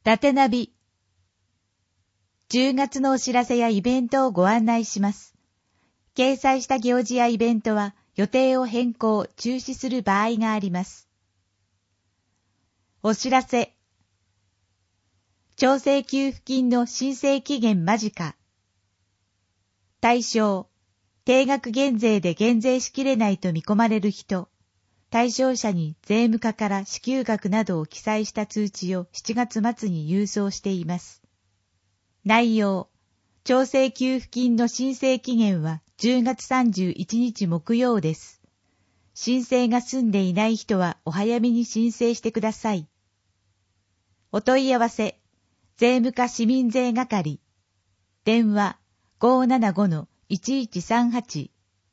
だてナビ。10月のお知らせやイベントをご案内します。掲載した行事やイベントは予定を変更・中止する場合があります。お知らせ。調整給付金の申請期限間近。対象。定額減税で減税しきれないと見込まれる人。対象者に税務課から支給額などを記載した通知を7月末に郵送しています。内容。調整給付金の申請期限は10月31日木曜です。申請が済んでいない人はお早めに申請してください。お問い合わせ。税務課市民税係。電話 575-1138。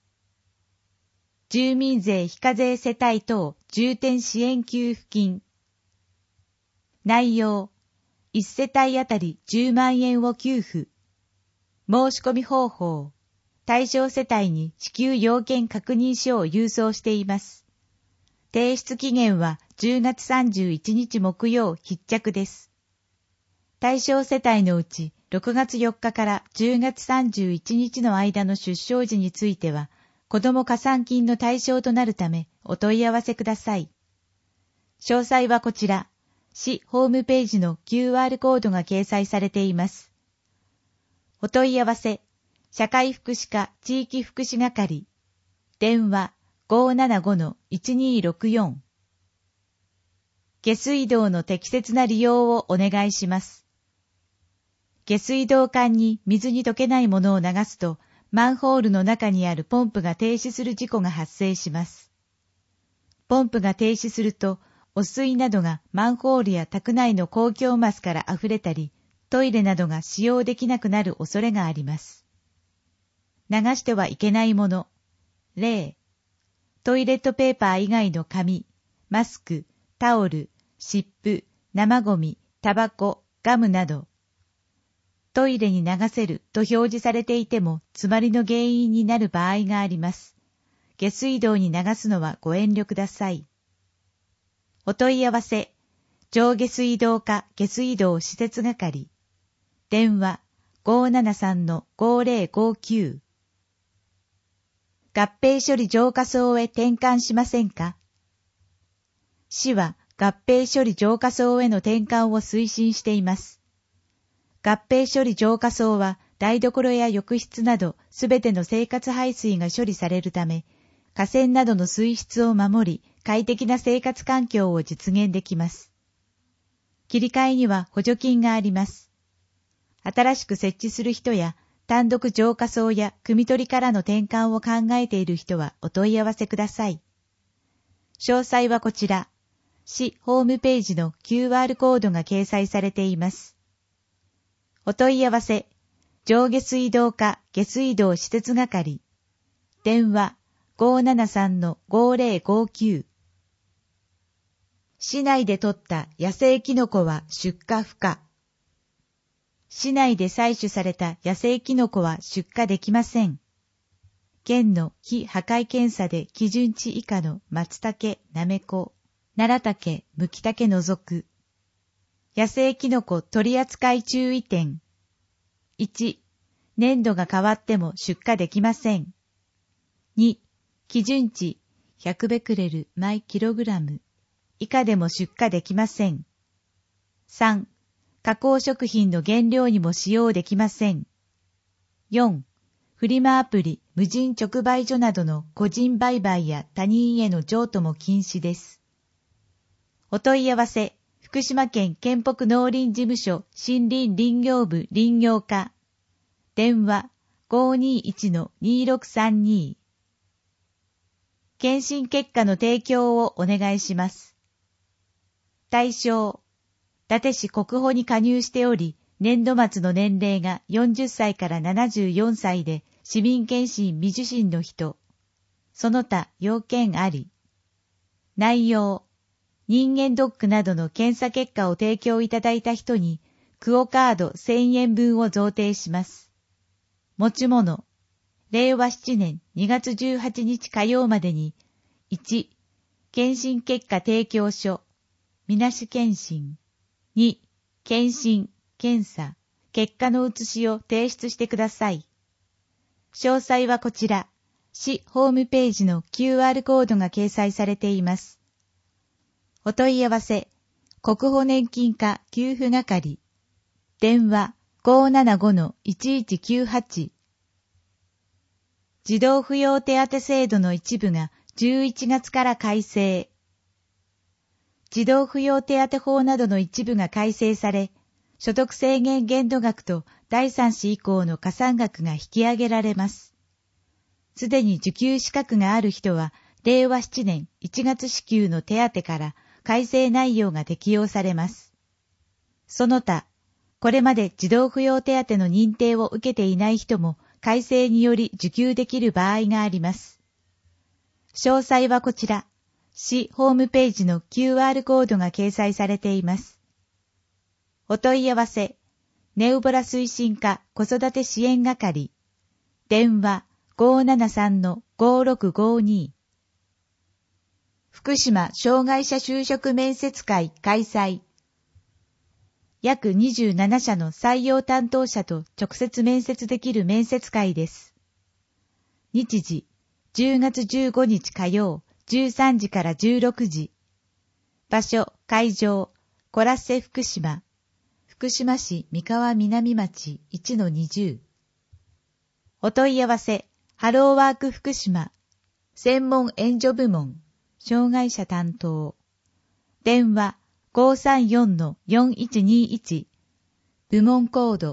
住民税非課税世帯等重点支援給付金。内容。1世帯あたり10万円を給付。申し込み方法。対象世帯に支給要件確認書を郵送しています。提出期限は10月31日木曜必着です。対象世帯のうち6月4日から10月31日の間の出生時については、子ども加算金の対象となるためお問い合わせください。詳細はこちら、市ホームページの QR コードが掲載されています。お問い合わせ、社会福祉課地域福祉係。電話 575-1264。下水道の適切な利用をお願いします。下水道管に水に溶けないものを流すと、マンホールの中にあるポンプが停止する事故が発生します。ポンプが停止すると、汚水などがマンホールや宅内の公共マスから溢れたり、トイレなどが使用できなくなる恐れがあります。流してはいけないもの。例、トイレットペーパー以外の紙、マスク、タオル、湿布、生ゴミ、タバコ、ガムなど。トイレに流せると表示されていても詰まりの原因になる場合があります。下水道に流すのはご遠慮ください。お問い合わせ、上下水道課下水道施設係。電話 573-5059。合併処理浄化槽へ転換しませんか？市は合併処理浄化槽への転換を推進しています。合併処理浄化槽は台所や浴室などすべての生活排水が処理されるため、河川などの水質を守り、快適な生活環境を実現できます。切り替えには補助金があります。新しく設置する人や単独浄化槽や汲み取りからの転換を考えている人はお問い合わせください。詳細はこちら、市ホームページの QR コードが掲載されています。お問い合わせ、上下水道課下水道施設係。電話 573-5059。市内で採った野生キノコは出荷不可。市内で採取された野生キノコは出荷できません。県の非破壊検査で基準値以下の松茸、なめこ、奈良茸、むき茸除く。野生キノコ取扱注意点。1、年度が変わっても出荷できません。2、基準値100ベクレル毎キログラム以下でも出荷できません。3、加工食品の原料にも使用できません。4、フリマアプリ、無人直売所などの個人売買や他人への譲渡も禁止です。お問い合わせ、福島県県北農林事務所森林林業部林業課。電話 521-2632。検診結果の提供をお願いします。対象、伊達市国保に加入しており、年度末の年齢が40歳から74歳で市民検診未受診の人。その他要件あり。内容、人間ドックなどの検査結果を提供いただいた人に、クオカード1000円分を贈呈します。持ち物、令和7年2月18日火曜までに、1、検診結果提供書、みなし検診。2、 検診、検査、結果の写しを提出してください。詳細はこちら、市ホームページの QR コードが掲載されています。お問い合わせ、国保年金課給付係、電話 575-1198。児童扶養手当制度の一部が11月から改正。児童扶養手当法などの一部が改正され、所得制限限度額と第3子以降の加算額が引き上げられます。すでに受給資格がある人は、令和7年1月支給の手当から改正内容が適用されます。その他、これまで児童扶養手当の認定を受けていない人も改正により受給できる場合があります。詳細はこちら、市ホームページの QR コードが掲載されています。お問い合わせ、ネウボラ推進課子育て支援係、電話 573-5652。福島障害者就職面接会開催。約27社の採用担当者と直接面接できる面接会です。日時、10月15日火曜、13時から16時。場所、会場、コラッセ福島。福島市三河南町 1-20。お問い合わせ、ハローワーク福島。専門援助部門、障害者担当。電話、534-4121。部門コード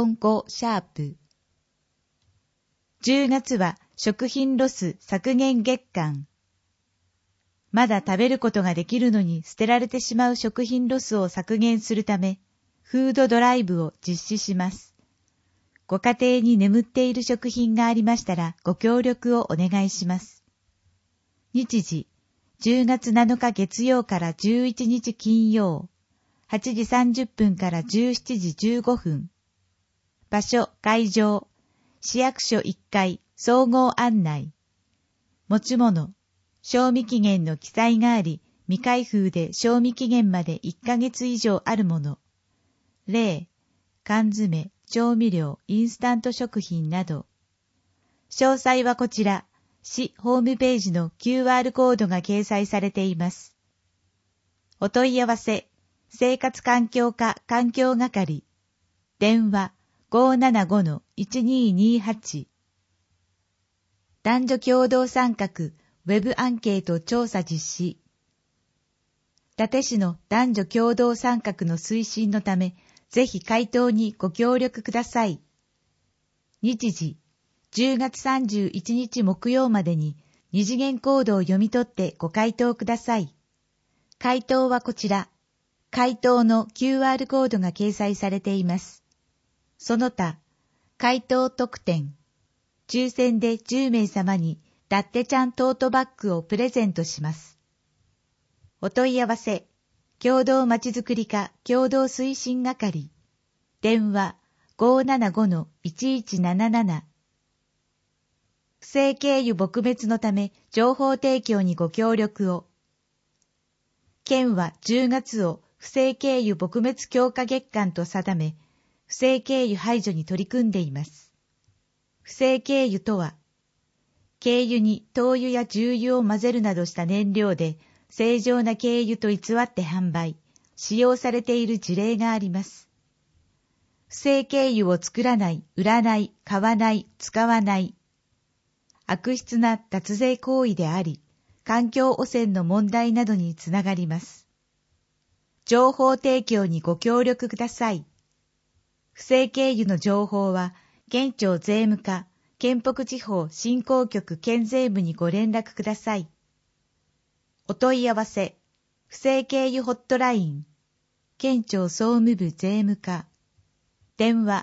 45#。10月は食品ロス削減月間。まだ食べることができるのに捨てられてしまう食品ロスを削減するため、フードドライブを実施します。ご家庭に眠っている食品がありましたらご協力をお願いします。日時、10月7日月曜から11日金曜、8時30分から17時15分。場所、会場、市役所1階、総合案内。持ち物、賞味期限の記載があり、未開封で賞味期限まで1ヶ月以上あるもの。例、缶詰、調味料、インスタント食品など。詳細はこちら。市ホームページの QR コードが掲載されています。お問い合わせ、生活環境課環境係、電話 575-1228。男女共同参画ウェブアンケート調査実施。伊達市の男女共同参画の推進のため、ぜひ回答にご協力ください。日時、10月31日木曜までに二次元コードを読み取ってご回答ください。回答はこちら。回答の QR コードが掲載されています。その他、回答特典。抽選で10名様にだってちゃんトートバッグをプレゼントします。お問い合わせ、共同まちづくり課共同推進係。電話 575-1177。不正経由撲滅のため情報提供にご協力を。県は10月を不正経由撲滅強化月間と定め、不正経由排除に取り組んでいます。不正経由とは、軽油に灯油や重油を混ぜるなどした燃料で正常な軽油と偽って販売、使用されている事例があります。不正軽油を作らない、売らない、買わない、使わない。悪質な脱税行為であり、環境汚染の問題などにつながります。情報提供にご協力ください。不正軽油の情報は、県庁税務課、県北地方振興局県税部にご連絡ください。お問い合わせ、不正軽油ホットライン、県庁総務部税務課、電話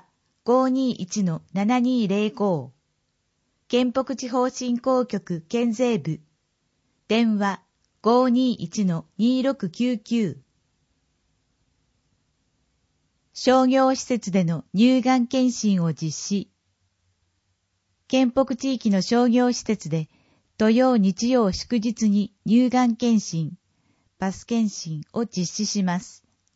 521-7205。県北地方振興局県税部、電話 521-2699。商業施設での乳がん検診を実施。県北地域の商業施設で土曜日曜祝日に乳がん検診、パス検診を実施します。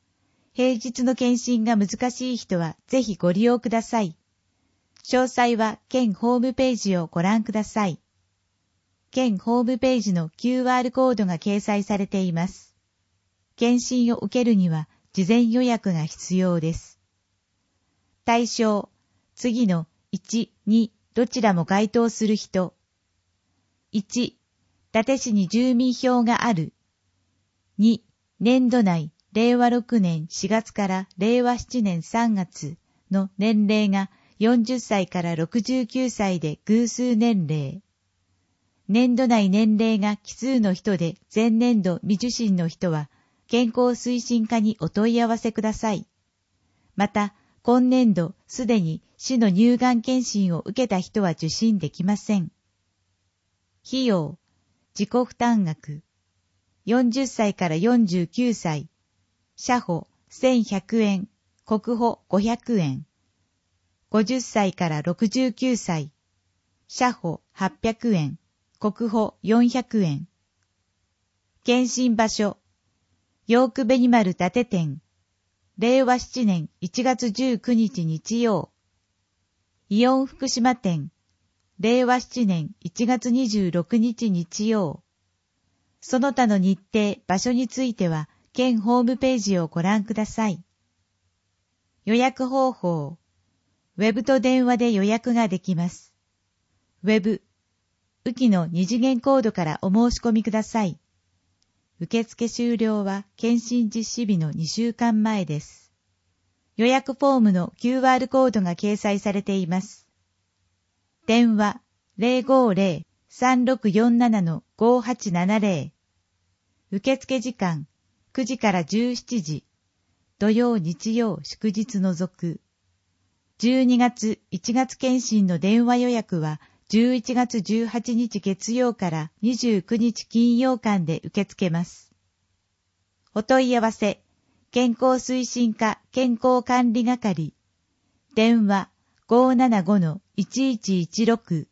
平日の検診が難しい人はぜひご利用ください。詳細は県ホームページをご覧ください。県ホームページの QR コードが掲載されています。検診を受けるには事前予約が必要です。対象、次の1、2どちらも該当する人。1、伊達市に住民票がある。2、年度内、令和6年4月から令和7年3月の年齢が40歳から69歳で偶数年齢。年度内年齢が奇数の人で前年度未受診の人は健康推進課にお問い合わせください。また、今年度すでに市の乳がん検診を受けた人は受診できません。費用、自己負担額、40歳から49歳、社保1100円、国保500円。50歳から69歳、社保800円、国保400円。検診場所、ヨークベニマル伊達店、令和7年1月19日日曜。イオン福島店、令和7年1月26日日曜。その他の日程、場所については、県ホームページをご覧ください。予約方法。ウェブと電話で予約ができます。ウェブ、宇城の2次元コードからお申し込みください。受付終了は検診実施日の2週間前です。予約フォームの QR コードが掲載されています。電話 050-3647-5870。受付時間9時から17時。土曜日曜祝日除く。12月1月検診の電話予約は11月18日月曜から29日金曜間で受け付けます。お問い合わせ、健康推進課健康管理係。電話 575-1116。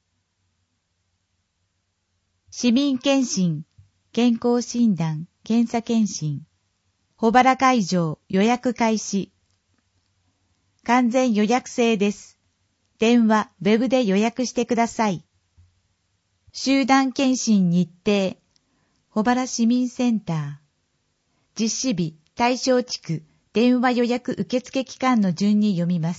市民検診、健康診断、検査検診。保原会場予約開始。完全予約制です。電話、ウェブで予約してください。集団検診日程。保原市民センター。実施日、対象地区、電話予約受付期間の順に読みます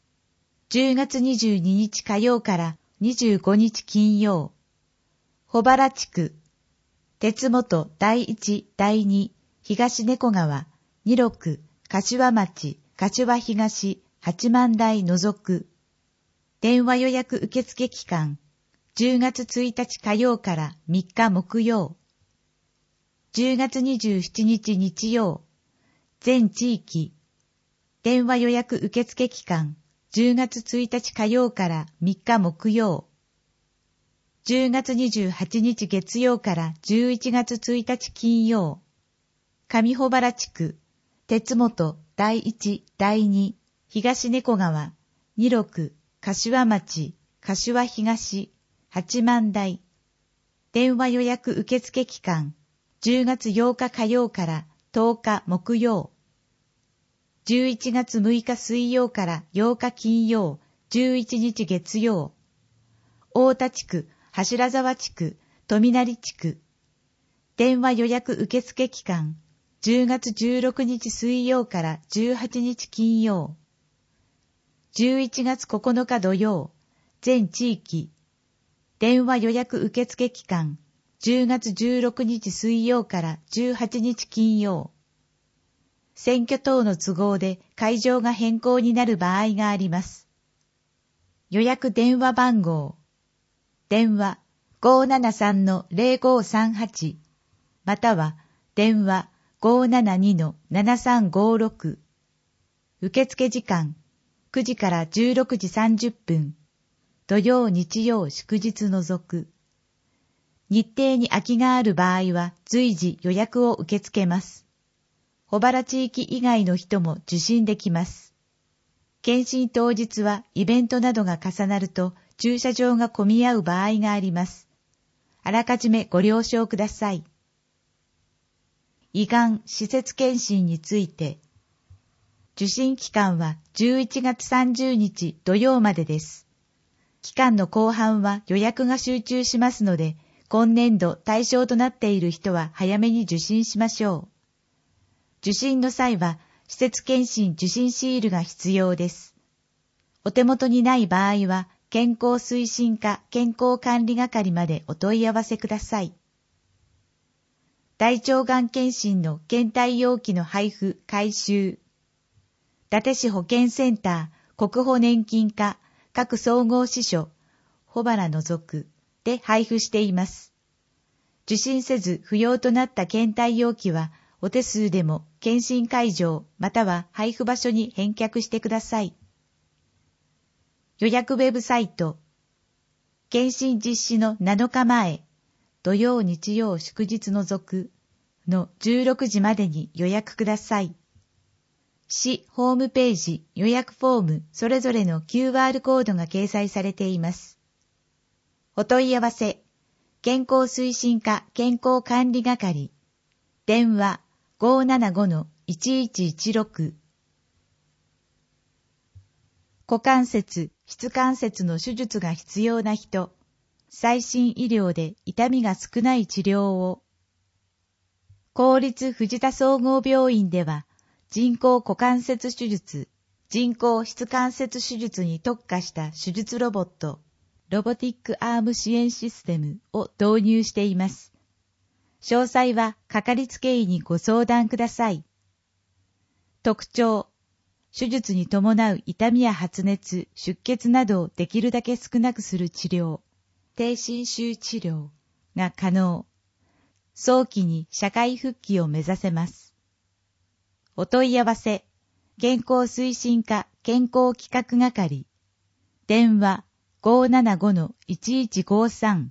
。10月22日火曜から25日金曜。保原地区。鉄本第1、第2、東猫川、26、柏町、柏東、八幡台除く。電話予約受付期間、10月1日火曜から3日木曜。10月27日日曜。全地域。電話予約受付期間、10月1日火曜から3日木曜。10月28日月曜から11月1日金曜。上保原地区、鉄本第1、第2、東猫川、26、柏町、柏東、八幡台。電話予約受付期間、10月8日火曜から10日木曜。11月6日水曜から8日金曜、11日月曜。大田地区、柱沢地区、富成地区。電話予約受付期間、10月16日水曜から18日金曜。11月9日土曜、全地域。電話予約受付期間、10月16日水曜から18日金曜。選挙等の都合で会場が変更になる場合があります。予約電話番号。電話 573-0538 または電話 572-7356。受付時間9時から16時30分。土曜日曜祝日除く。日程に空きがある場合は随時予約を受け付けます。保原地域以外の人も受診できます。検診当日はイベントなどが重なると駐車場が混み合う場合があります。あらかじめご了承ください。胃がん施設検診について、 受診期間は11月30日土曜までです。期間の後半は予約が集中しますので、今年度対象となっている人は早めに受診しましょう。受診の際は、施設検診受診シールが必要です。お手元にない場合は、健康推進課健康管理係までお問い合わせください。大腸がん検診の検体容器の配布回収。伊達市保健センター国保年金課各総合支所、保原除くで配布しています。受診せず不要となった検体容器は、お手数でも検診会場または配布場所に返却してください。予約ウェブサイト、検診実施の7日前、土曜日曜祝日除くの16時までに予約ください。市ホームページ予約フォームそれぞれの QR コードが掲載されています。お問い合わせ、健康推進課健康管理係、電話 575-1116。股関節、膝関節の手術が必要な人、最新医療で痛みが少ない治療を。公立藤田総合病院では、人工股関節手術、人工膝関節手術に特化した手術ロボット、ロボティックアーム支援システムを導入しています。詳細はかかりつけ医にご相談ください。特徴、手術に伴う痛みや発熱、出血などをできるだけ少なくする治療、低侵襲治療が可能。早期に社会復帰を目指せます。お問い合わせ、健康推進課健康企画係、電話 575-1153。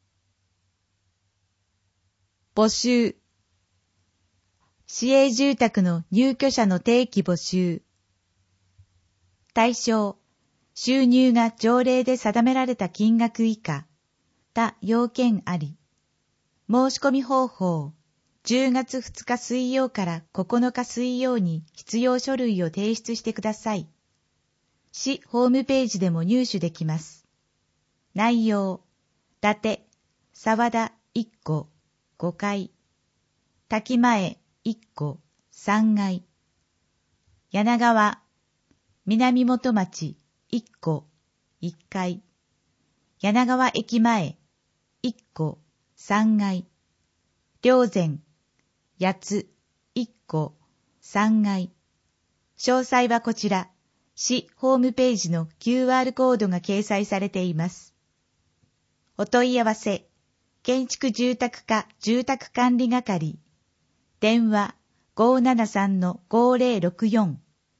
募集。市営住宅の入居者の定期募集。対象、収入が条例で定められた金額以下、他要件あり。申し込み方法、10月2日水曜から9日水曜に必要書類を提出してください。市ホームページでも入手できます。内容、伊達、沢田1個、5階、滝前1個、3階、柳川、南本町1個、1階、柳川駅前1個、3階、霊山、八つ、1個、3階。詳細はこちら、市ホームページの QR コードが掲載されています。お問い合わせ、建築住宅課住宅管理係、電話 573-5064。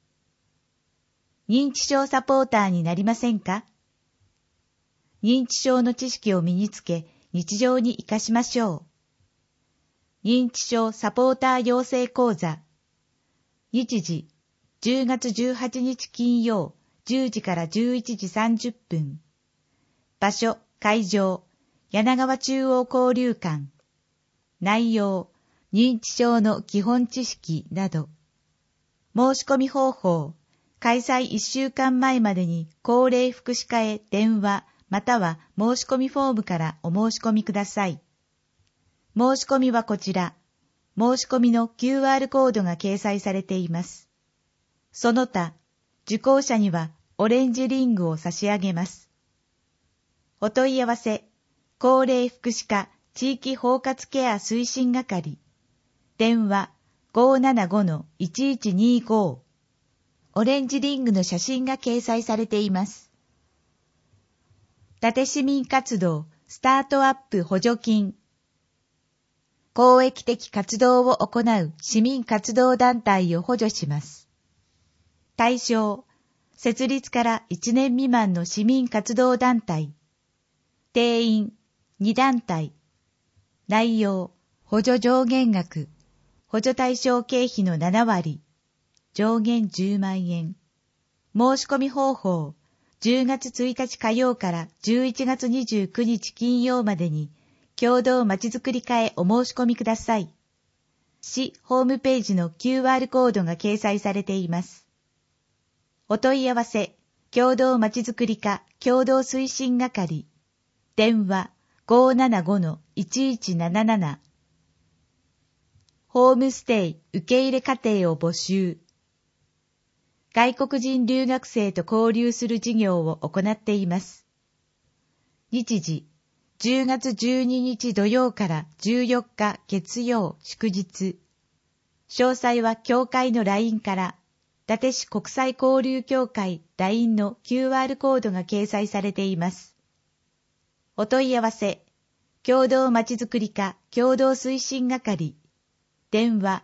認知症サポーターになりませんか？認知症の知識を身につけ、日常に生かしましょう。認知症サポーター養成講座。日時、10月18日金曜、10時から11時30分。場所、会場、柳川中央交流館。内容、認知症の基本知識など。申し込み方法、開催1週間前までに高齢福祉課へ電話または申し込みフォームからお申し込みください。申し込みはこちら、申し込みの QR コードが掲載されています。その他、受講者にはオレンジリングを差し上げます。お問い合わせ、高齢福祉課地域包括ケア推進係、電話 575-1125。オレンジリングの写真が掲載されています。伊達市民活動スタートアップ補助金。公益的活動を行う市民活動団体を補助します。対象、設立から1年未満の市民活動団体。定員、2団体。内容、補助上限額。補助対象経費の7割。上限10万円。申し込み方法、10月1日火曜から11月29日金曜までに、共同まちづくり課へお申し込みください。市ホームページの QR コードが掲載されています。 お問い合わせ、共同まちづくり課共同推進係、電話 575-1177。ホームステイ受け入れ家庭を募集。外国人留学生と交流する事業を行っています。日時、10月12日土曜から14日月曜祝日。詳細は協会の LINE から、伊達市国際交流協会 LINE の QR コードが掲載されています。お問い合わせ、共同まちづくり課共同推進係、電話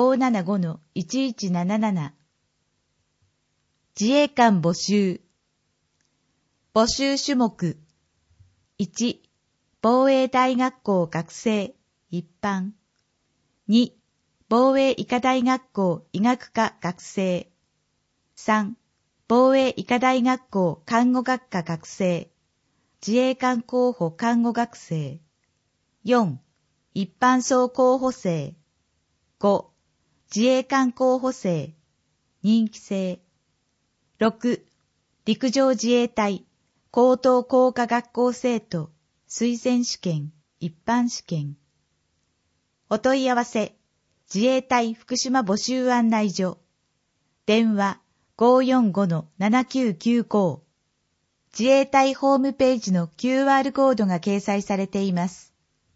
575-1177。自衛官募集。募集種目。1、防衛大学校学生、一般。2、防衛医科大学校医学科学生。3、防衛医科大学校看護学科学生。自衛官候補看護学生。4、一般層候補生。5、自衛官候補生。任期制。6、陸上自衛隊高等工科学校生徒推薦試験一般試験。お問い合わせ、自衛隊福島募集案内所。電話 545-7995。自衛隊ホームページの QR コードが掲載されています。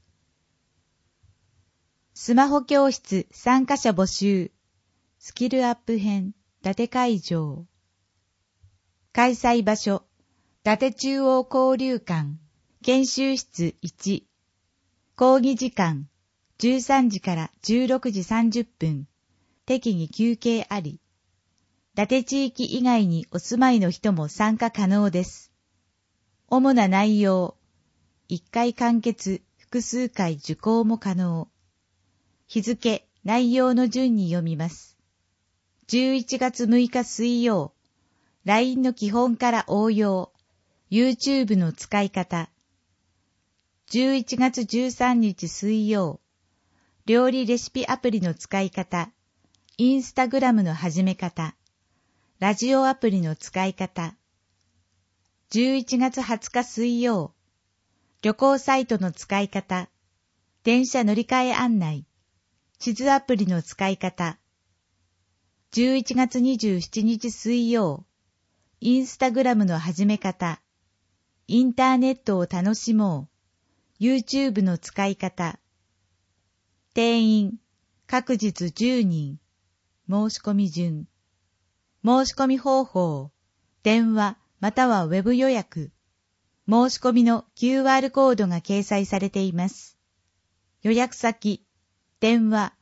スマホ教室参加者募集。スキルアップ編、伊達会場。開催場所、伊達中央交流館、研修室1。講義時間、13時から16時30分。適宜休憩あり。伊達地域以外にお住まいの人も参加可能です。主な内容、1回完結、複数回受講も可能。日付、内容の順に読みます。11月6日水曜、LINE の基本から応用、YouTube の使い方。11月13日水曜、料理レシピアプリの使い方、Instagram の始め方、ラジオアプリの使い方。11月20日水曜、旅行サイトの使い方、電車乗り換え案内、地図アプリの使い方。11月27日水曜、インスタグラムの始め方、インターネットを楽しもう、YouTube の使い方。定員、各日10人、申し込み順。申し込み方法、電話またはウェブ予約。申し込みの QR コードが掲載されています。予約先、電話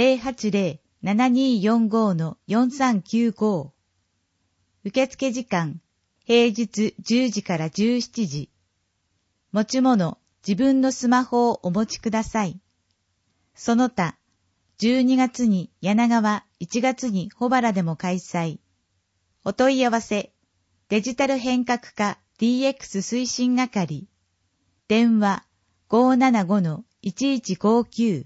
080-7245-4395。受付時間、平日10時から17時。持ち物、自分のスマホをお持ちください。その他、12月に柳川、1月に保原でも開催。お問い合わせ、デジタル変革課 DX 推進係。電話 575-1159。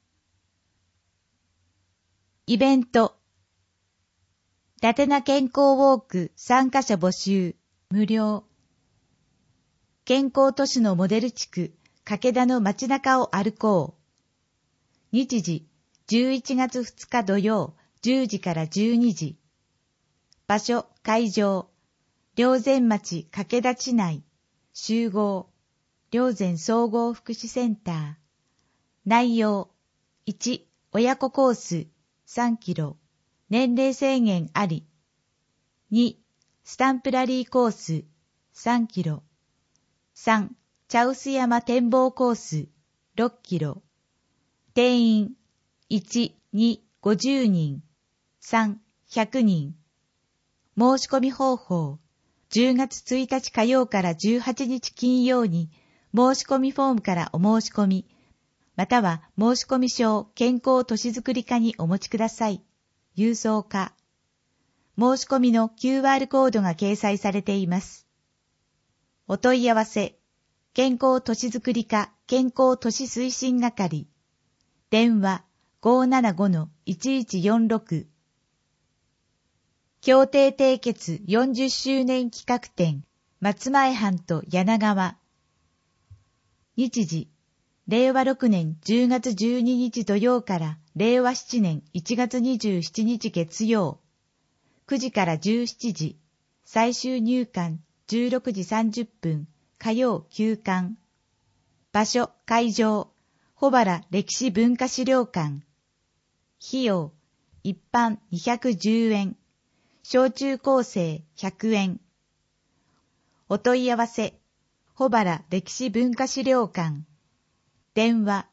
イベント。伊達な健康ウォーク参加者募集、無料。健康都市のモデル地区、掛田の街中を歩こう。日時、11月2日土曜、10時から12時。場所、会場、霊山町掛田地内、集合、霊山総合福祉センター。内容、1、親子コース、3キロ。年齢制限あり。2、スタンプラリーコース、3キロ。3、茶臼山展望コース、6キロ。定員、1、2、50人。3、100人。申し込み方法、10月1日火曜から18日金曜に申し込みフォームからお申し込み、または申し込み書を健康都市づくり課にお持ちください。郵送課。申し込みの QR コードが掲載されています。お問い合わせ、健康都市づくり課健康都市推進係。電話 575-1146。 協定締結40周年企画展、松前藩と柳川。日時、令和6年10月12日土曜から令和7年1月27日月曜。9時から17時、最終入館16時30分、火曜休館。場所、会場、保原歴史文化資料館。費用、一般210円。小中高生100円。お問い合わせ、保原歴史文化資料館。電話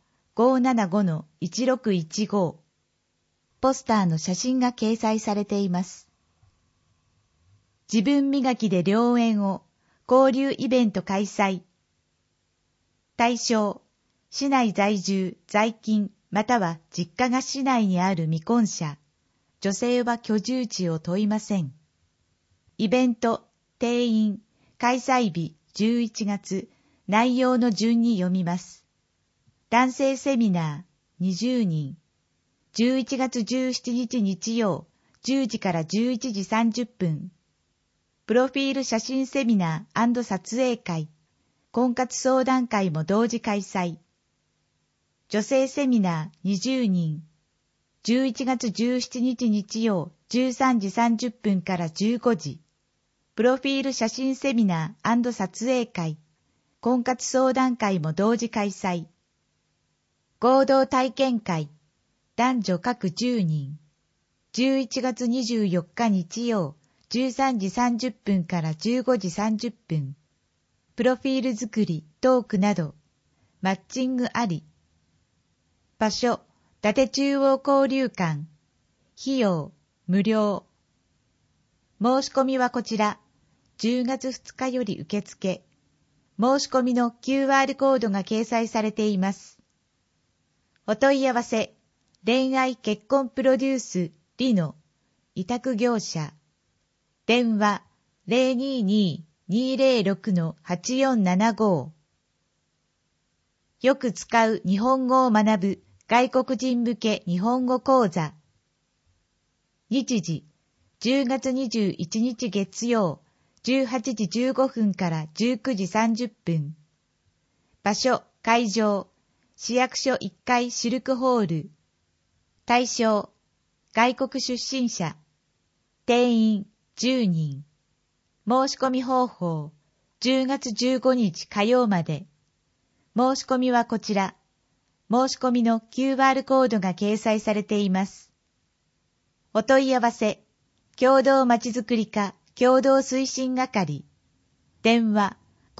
575-1615。ポスターの写真が掲載されています。自分磨きで良縁を交流イベント開催。対象、市内在住、在勤、または実家が市内にある未婚者。女性は居住地を問いません。イベント、定員、開催日11月、内容の順に読みます。男性セミナー20人。11月17日日曜、10時から11時30分。プロフィール写真セミナー&撮影会、婚活相談会も同時開催。女性セミナー20人。11月17日日曜13時30分から15時。プロフィール写真セミナー&撮影会、婚活相談会も同時開催。合同体験会、男女各10人。11月24日日曜13時30分から15時30分。プロフィール作り、トークなど、マッチングあり。場所、伊達中央交流館。費用、無料。申し込みはこちら、10月2日より受付。申し込みの QR コードが掲載されています。お問い合わせ、恋愛結婚プロデュース、リノ、委託業者。電話、022-206-8475。よく使う日本語を学ぶ外国人向け日本語講座。日時、10月21日月曜、18時15分から19時30分。場所、会場、市役所1階シルクホール。対象、外国出身者。定員、10人。申し込み方法、10月15日火曜まで。申し込みはこちら。申し込みの QR コードが掲載されています。お問い合わせ、共同まちづくり課共同推進係。電話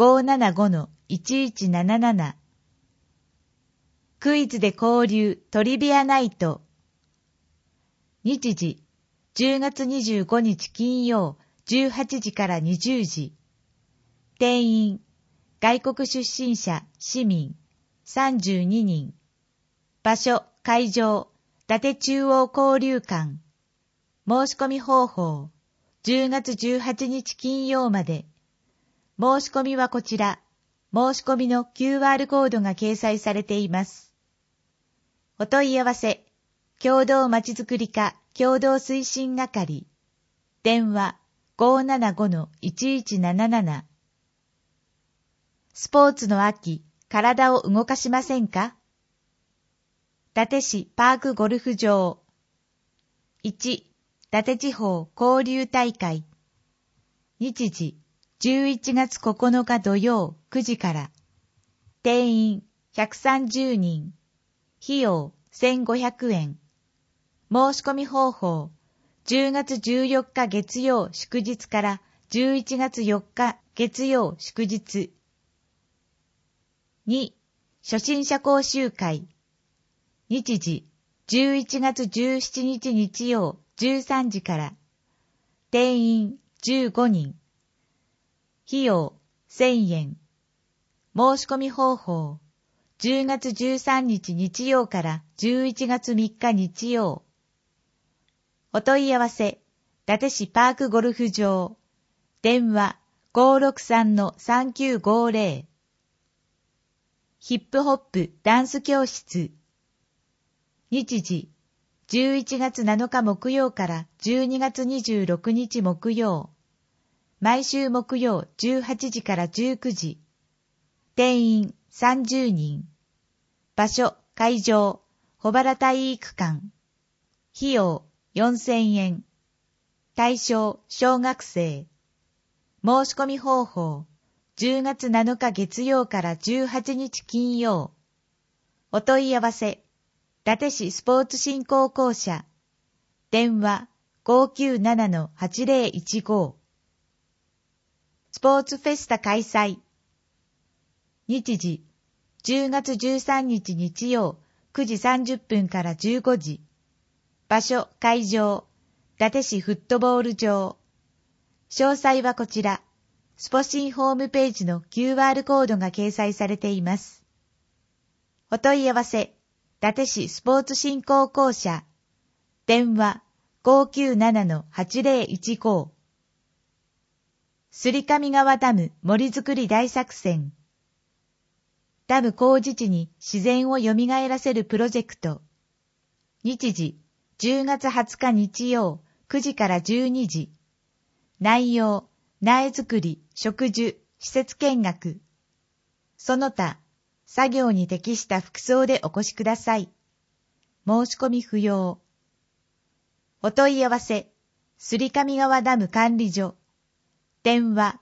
575-1177。クイズで交流トリビアナイト。日時、10月25日金曜18時から20時。定員、外国出身者、市民、32人。場所、会場、伊達中央交流館。申し込み方法、10月18日金曜まで。申し込みはこちら。申し込みの QR コードが掲載されています。お問い合わせ、共同まちづくり課共同推進係。電話 575-1177。スポーツの秋、体を動かしませんか？伊達市パークゴルフ場。1、伊達地方交流大会。日時、11月9日土曜9時から。定員130人。費用1500円。申し込み方法、10月14日月曜祝日から11月4日月曜祝日。2、初心者講習会。日時、11月17日日曜13時から。定員15人。費用1000円。申し込み方法、10月13日日曜から11月3日日曜。お問い合わせ、伊達市パークゴルフ場。電話 563-3950。ヒップホップダンス教室。日時、 11月7日木曜から12月26日木曜。毎週木曜18時から19時。定員30人。場所、会場、保原体育館。費用4000円。対象、小学生。申し込み方法、10月7日月曜から18日金曜。お問い合わせ、伊達市スポーツ振興公社。電話 597-8015。スポーツフェスタ開催。日時、10月13日日曜9時30分から15時。場所、会場、伊達市フットボール場。詳細はこちら、スポシンホームページの QR コードが掲載されています。お問い合わせ、伊達市スポーツ振興公社。電話 597-8015。すり上川ダム森づくり大作戦。ダム工事地に自然を蘇らせるプロジェクト。日時、10月20日日曜9時から12時。内容、苗作り、植樹、施設見学。その他、作業に適した服装でお越しください。申し込み不要。お問い合わせ、すり上川ダム管理所。電話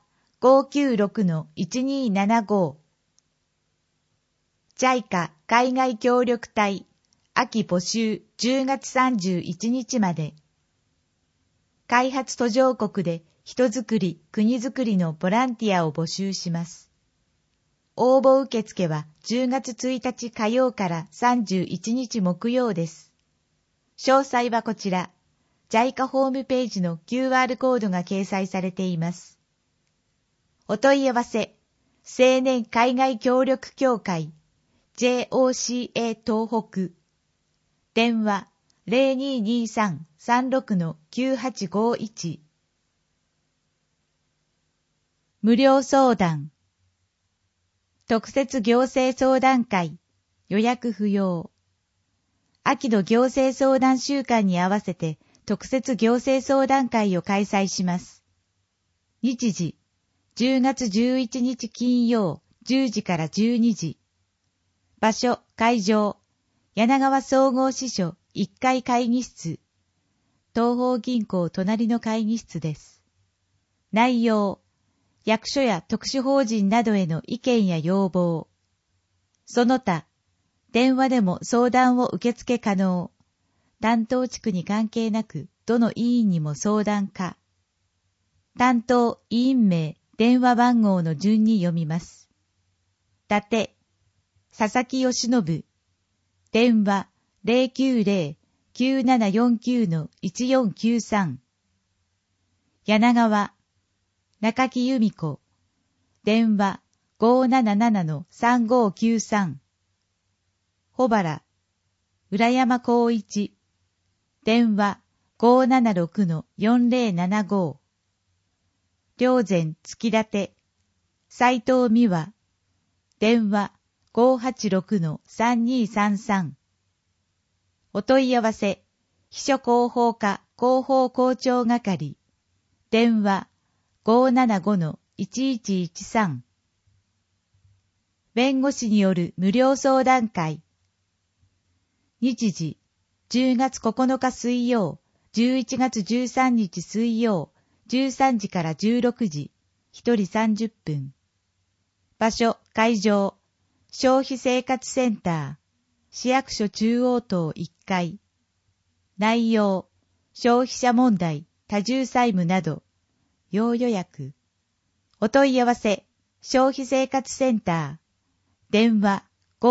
596-1275。JICA 海外協力隊、秋募集10月31日まで。開発途上国で人づくり、国づくりのボランティアを募集します。応募受付は10月1日火曜から31日木曜です。詳細はこちら、JICA ホームページの QR コードが掲載されています。お問い合わせ、青年海外協力協会、JOCA 東北。電話0223-36-9851。無料相談。特設行政相談会、予約不要。秋の行政相談週間に合わせて特設行政相談会を開催します。日時、10月11日金曜10時から12時。場所、会場、柳川総合支所1階会議室。東方銀行隣の会議室です。内容、役所や特殊法人などへの意見や要望。その他、電話でも相談を受付可能。担当地区に関係なく、どの委員にも相談可。担当委員名、電話番号の順に読みます。伊達、佐々木義信。電話090-9749-1493。柳川、中木由美子。電話577-3593。保原、浦山光一。電話576-4075。霊山月立、斉藤美和。電話586-3233。お問い合わせ、秘書広報課広報校長係。電話575-1113。弁護士による無料相談会。日時、10月9日水曜、11月13日水曜、13時から16時、1人30分。場所、会場、消費生活センター、市役所中央棟1階。内容、消費者問題、多重債務など。要予約。お問い合わせ、消費生活センター。電話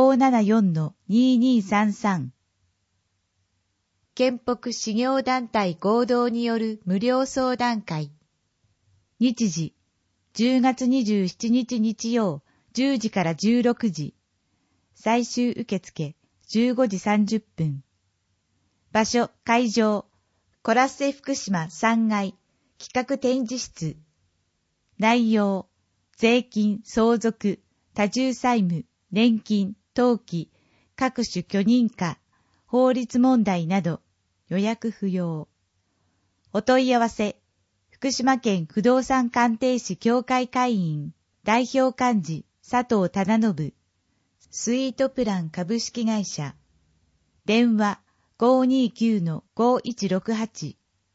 574-2233。県北事業団体合同による無料相談会。日時、10月27日日曜、10時から16時。最終受付、15時30分。場所、会場、コラッセ福島3階、企画展示室。内容、税金、相続、多重債務、年金、登記、各種許認可、法律問題など、 予約不要。お問い合わせ、福島県不動産鑑定士協会会員代表幹事佐藤忠信、スイートプラン株式会社。電話 529-5168